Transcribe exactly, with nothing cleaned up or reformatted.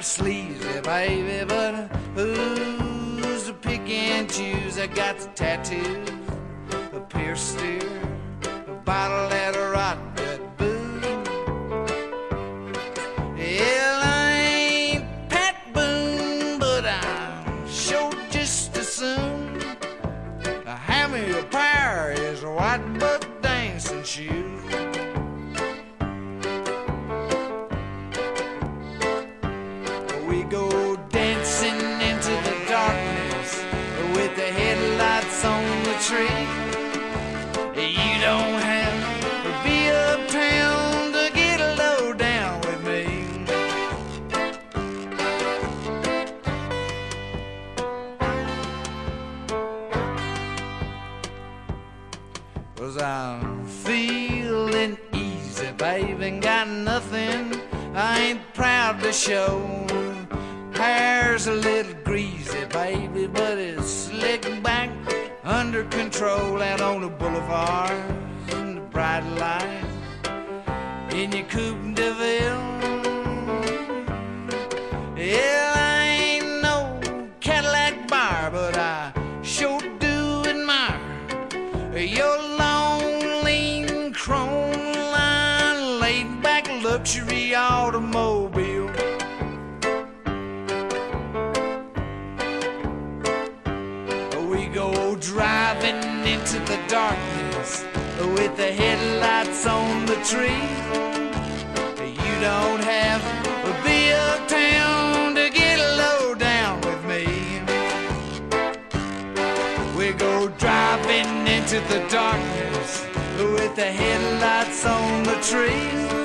sleazy, baby, but who's to pick and choose? I got the tattoos, a pierced ear, a bottle at a rot gut booze. Well, I ain't Pat Boone, but I'm sure just as soon have me a pair of his white buck dancing shoes. We go dancing into the darkness with the headlights on the tree. You don't have to be uptown to get low down with me. 'Cause I'm feeling easy, baby, and got nothing I ain't proud to show. Hair's a little greasy, baby, but it's slicked back under control out on the boulevard in the bright light in your Coupe de Ville. Yeah, I ain't no Cadillac bar, but I sure do admire your long, lean, chrome line, laid back luxury automobile. We go driving into the darkness with the headlights on the tree. You don't have to be uptown to get low down with me. We go driving into the darkness with the headlights on the tree.